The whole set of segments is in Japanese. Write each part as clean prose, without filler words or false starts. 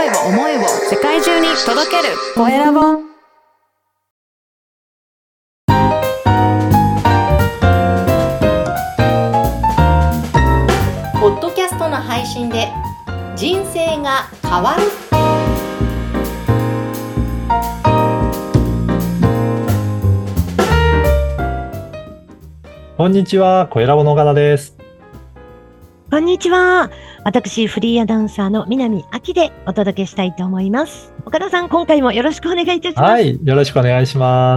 を思いを世界中に届けるコエラボ。ポッドキャストの配信で人生が変わる。 こんにちは、コエラボの岡田です。 こんにちは。私、フリーアナウンサーの南明でお届けしたいと思います。岡田さん、今回もよろしくお願いいたします。 はい、よろしくお願いします。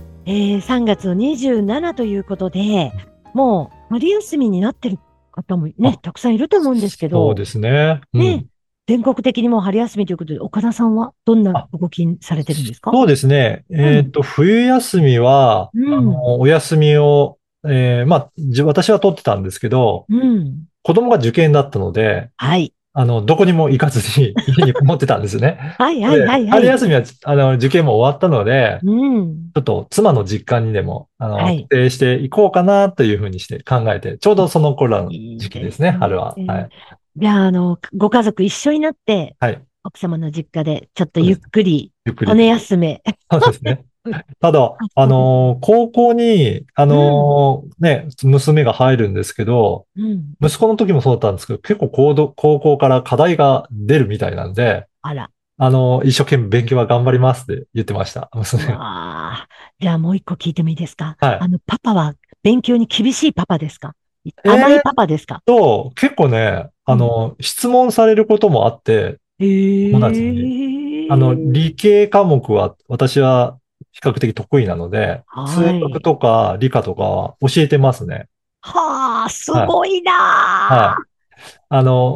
3月の27ということで、もう春休みになってる方もね、たくさんいると思うんですけど。 そうですね。 ね、全国的にもう春休みということで、岡田さんはどんな動きされてるんですか？ そうですね。冬休みは、お休みを、私は取ってたんですけど、子供が受験だったので、 はい。 どこにも行かずに家にこもってたんですね。 はいはいはいはい。 春休みは、受験も終わったので、 ちょっと妻の実家にでも、 はい帰省していこうかなというふうにして考えて、ちょうどその頃の時期ですね、春は。はい。 じゃあ、ご家族一緒になって、 はい。 奥様の実家でちょっとゆっくり、 ゆっくり。 骨休め。 そうですね。ただ、高校に、娘が入るんですけど、息子の時もそうだったんですけど、結構高校から課題が出るみたいなんで、 あら。 一生懸命勉強は頑張りますって言ってました、娘。 じゃあもう一個聞いてもいいですか？ はい。 パパは勉強に厳しいパパですか？甘いパパですか？ 結構ね、質問されることもあって、友達に。理系科目は私は比較的得意なので、数学とか理科とかは教えてますね。 はあ、すごいなはい。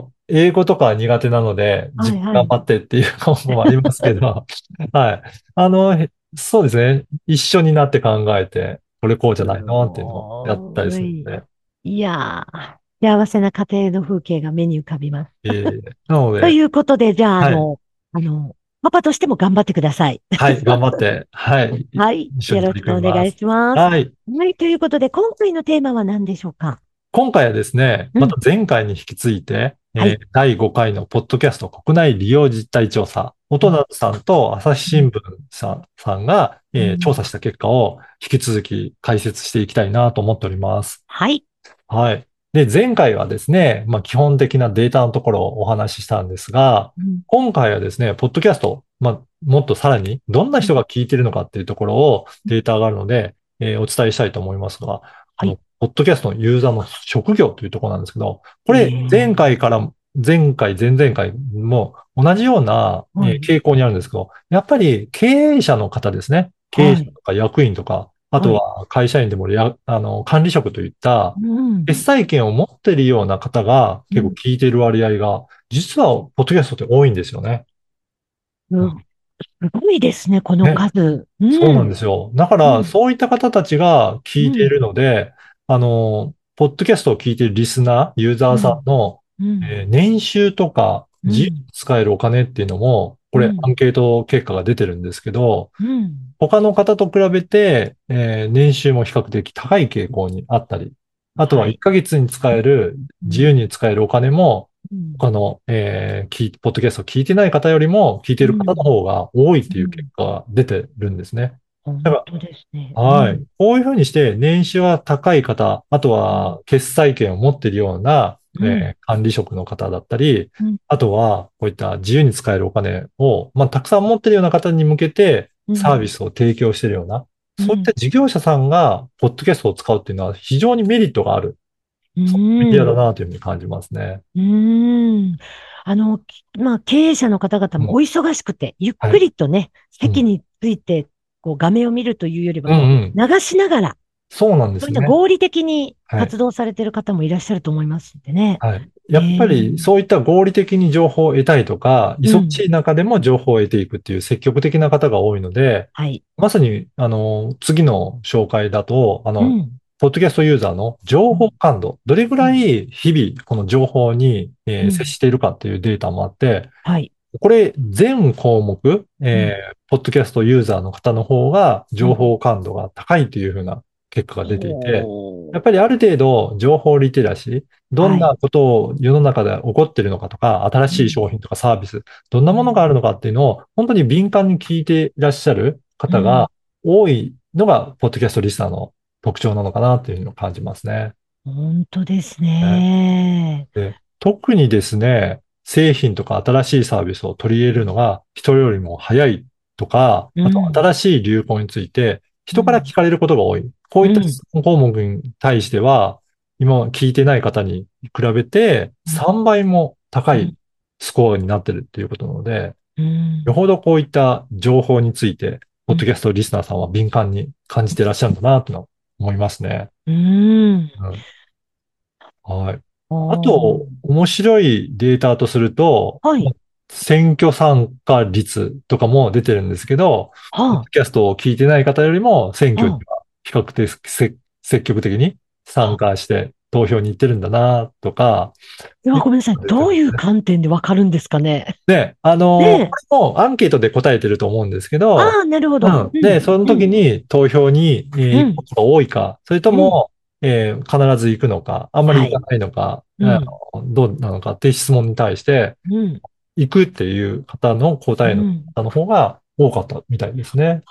英語とかは苦手なので、頑張ってっていう顔もありますけど、はい。そうですね。一緒になって考えて、これこうじゃないのっていうのをやったりするんで。 いやー、幸せな家庭の風景が目に浮かびます。 なので。 ということで、じゃあ、パパとしても頑張ってください。 はい、頑張って、はい。 はい。よろしくお願いします。 はい。 はい。ということで、今回のテーマは何でしょうか？ 今回はですね、また前回に引き継いで、第5回のポッドキャスト国内利用実態調査、音なさんと朝日新聞さんが、調査した結果を引き続き解説していきたいなと思っております。 はい。 はい。で、前回はですね、基本的なデータのところをお話ししたんですが、今回はですね、ポッドキャスト、もっとさらにどんな人が聞いているのかっていうところをデータがあるので、お伝えしたいと思いますが、 はい。 ポッドキャストのユーザーの職業というところなんですけど、これ前回、前々回も同じような傾向にあるんですけど、やっぱり経営者の方ですね。経営者とか役員とか、あとは会社員でも管理職といった決裁権を持っているような方が結構聞いている割合が、実はポッドキャストって多いんですよね。 すごいですね、この数。 そうなんですよ。だから、そういった方たちが聞いているので、ポッドキャストを聞いているリスナー、ユーザーさんの、年収とか、自由に使えるお金っていうのも、これ、アンケート結果が出てるんですけど、他の方と比べて、年収も比較的高い傾向にあったり、あとは1ヶ月に使える、自由に使えるお金も、他の、ポッドキャストを聞いてない方よりも聞いている方の方が多いっていう結果が出てるんですね。 本当ですね。 はい。こういうふうにして年収は高い方、あとは決済権を持っているような、管理職の方だったり、あとはこういった自由に使えるお金を、たくさん持っているような方に向けてサービスを提供しているような、そういった事業者さんがポッドキャストを使うっていうのは非常にメリットがある。そういうメディアだなというふうに感じますね。 経営者の方々もお忙しくて、ゆっくりとね、席について、画面を見るというよりは、流しながら、 そうなんですね。 合理的に活動されている方もいらっしゃると思いますんでね。 はい。やっぱりそういった合理的に情報を得たいとか、忙しい中でも情報を得ていくっていう積極的な方が多いので、まさに、次の紹介だと、ポッドキャストユーザーの情報感度、どれぐらい日々この情報に、接しているかっていうデータもあって、これ全項目、ポッドキャストユーザーの方の方が情報感度が高いというふうな結果が出ていて、やっぱぱりある程度情報リテラシー、どんなことを世の中で起こっているのかとか、新しい商品とかサービス、どんなものがあるのかっていうのを本当に敏感に聞いていらっしゃる方が多いのが、ポッドキャストリスナーの特徴なのかなというのを感じますね。 本当ですねね。 で、特にですね、製品とか新しいサービスを取り入れるのが人よりも早いとか、あと新しい流行について人から聞かれることが多い。こういった質問項目に対しては、今聞いてない方に比べて3倍も高いスコアになってるっていうことなので、よほどこういった情報について、ポッドキャストリスナーさんは敏感に感じてらっしゃるんだなと思いますね。はい。あと、面白いデータとすると、選挙参加率とかも出てるんですけど、ポッドキャストを聞いてない方よりも選挙には比較的積極的に参加して投票に行ってるんだなとか。 いや、ごめんなさい。どういう観点でわかるんですかね。 ね、これもアンケートで答えてると思うんですけど、 なるほど。 で、その時に投票に行くことが多いか、それとも、必ず行くのか、あんまり行かないのか、どうなのかっていう質問に対して、行くっていう方の答えの方の方が多かったみたいですね。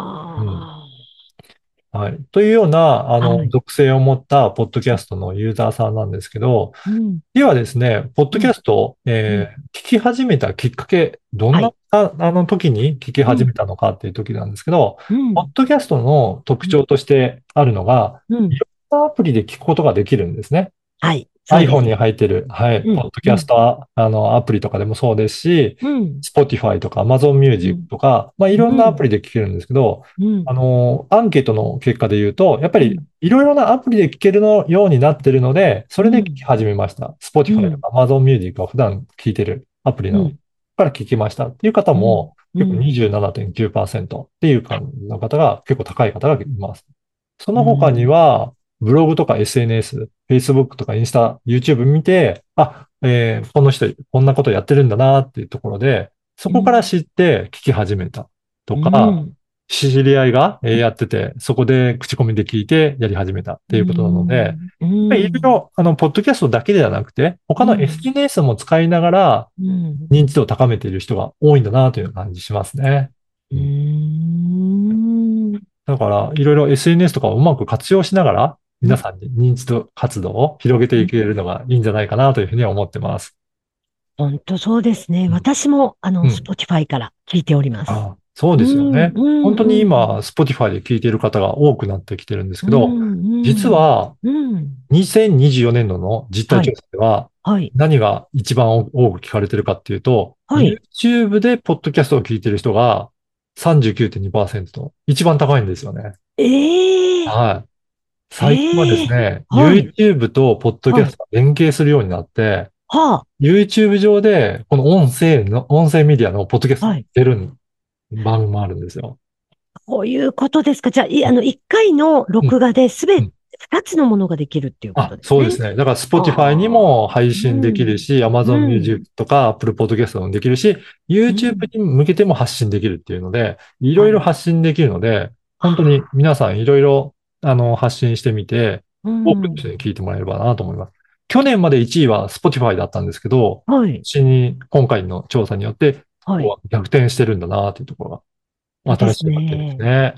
はい。というような、属性を持ったポッドキャストのユーザーさんなんですけど、ではですね、ポッドキャストを、聞き始めたきっかけ、どんな、時に聞き始めたのかっていう時なんですけど、ポッドキャストの特徴としてあるのが、いろんなアプリで聞くことができるんですね。 はい。 iPhone に入ってる、ポッドキャスト、アプリとかでもそうですし、Spotify とか Amazon Music とか、いろんなアプリで聞けるんですけど、アンケートの結果で言うと、やっぱりいろいろなアプリで聞けるようになってるので、それで聞き始めました。Spotify とか Amazon Music を普段聞いてるアプリのから聞きましたっていう方も、結構 27.9% っていう感じの方が結構高い方がいます。その他には、ブログとか SNS、Facebook とかインスタ、YouTube 見て、この人こんなことやってるんだなっていうところで、そこから知って聞き始めたとか、知り合いがやってて、そこで口コミで聞いてやり始めたっていうことなので、いろいろ、ポッドキャストだけではなくて、他の SNS も使いながら、認知度を高めている人が多いんだなという感じしますね。だから、いろいろ SNS とかをうまく活用しながら、皆さんに認知度活動を広げていけるのがいいんじゃないかなというふうには思ってます。 本当そうですね。私も、Spotify から聞いております。 そうですよね。本当に今、Spotify で聞いている方が多くなってきてるんですけど、実は、2024年度の実態調査では、何が一番多く聞かれてるかっていうと、YouTube でポッドキャストを聞いてる人が 39.2% と一番高いんですよね。はい。最近はですね、YouTube とポッドキャストが連携するようになって、YouTube 上で、この音声メディアのポッドキャストが出る番組もあるんですよ。 こういうことですか。じゃあ、1回の録画で2つのものができるっていうことですね。 そうですね。だから Spotify にも配信できるし、Amazon Music とか Apple Podcast もできるし、YouTube に向けても発信できるっていうので、いろいろ発信できるので、本当に皆さんいろいろ発信してみて、多くの人に聞いてもらえればなと思います。去年まで1位は Spotify だったんですけど、今回の調査によって、逆転してるんだなというところが、新しい発見ですね。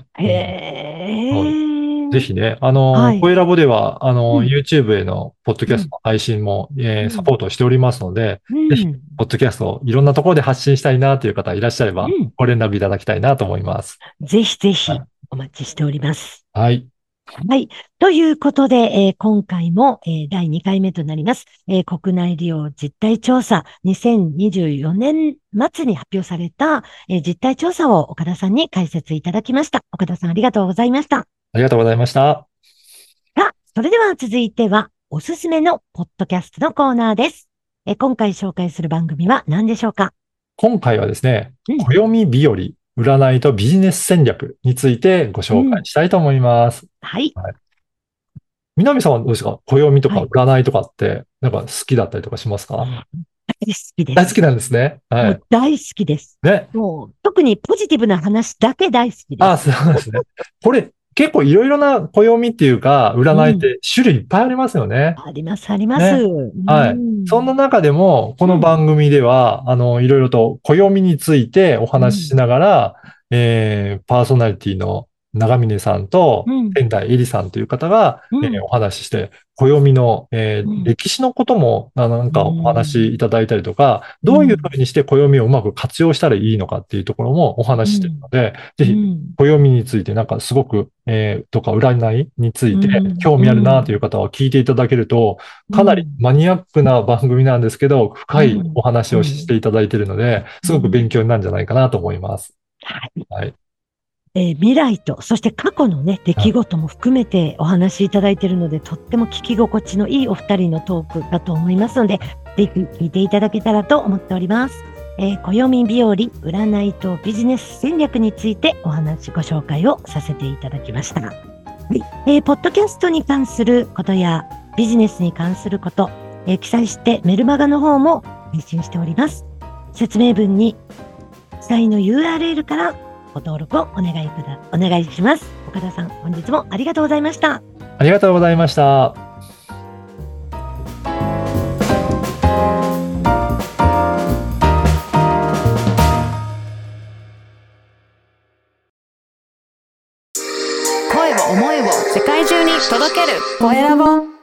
ぜひね、コエラボでは、YouTube へのポッドキャストの配信も、サポートしておりますので、ぜひ、ポッドキャストをいろんなところで発信したいなという方いらっしゃれば、ご連絡いただきたいなと思います。 ぜひぜひ、お待ちしております。 はい。 はい。ということで、今回も、第2回目となります。国内利用実態調査2024年末に発表された、実態調査を岡田さんに解説いただきました。岡田さんありがとうございました。 ありがとうございました。 それでは続いては、おすすめのポッドキャストのコーナーです。今回紹介する番組は何でしょうか？ 今回はですね、暦日和、占いとビジネス戦略についてご紹介したいと思います。 はい。 南さんはどうですか？暦とか占いとかって、なんか好きだったりとかしますか？ 大好きです。 大好きなんですね。 もう大好きです。 ね。 もう特にポジティブな話だけ大好きです。 そうですね。これ、 結構いろいろな暦っていうか、占いって種類いっぱいありますよね。 あります、あります。 ね。はい。そんな中でも、この番組では、いろいろと暦についてお話ししながら、パーソナリティの長峰さんと、仙台えりさんという方が、お話しして、暦の、歴史のことも、なんかお話しいただいたりとか、どういうふうにして暦をうまく活用したらいいのかっていうところもお話ししているので、ぜひ、暦についてなんかすごく、とか占いについて興味あるなという方は聞いていただけると、かなりマニアックな番組なんですけど、深いお話をしていただいているので、すごく勉強になるんじゃないかなと思います。はい。 未来と、そして過去のね、出来事も含めてお話しいただいているので、とっても聞き心地のいいお二人のトークだと思いますので、ぜひ聞いていただけたらと思っております。暦日和、占いとビジネス戦略についてご紹介をさせていただきました。ポッドキャストに関することやビジネスに関すること、記載してメルマガの方も配信しております。説明文に記載の URL からご登録をお願いします。岡田さん、本日もありがとうございました。 ありがとうございました。 声を思いを世界中に届けるコエラボ。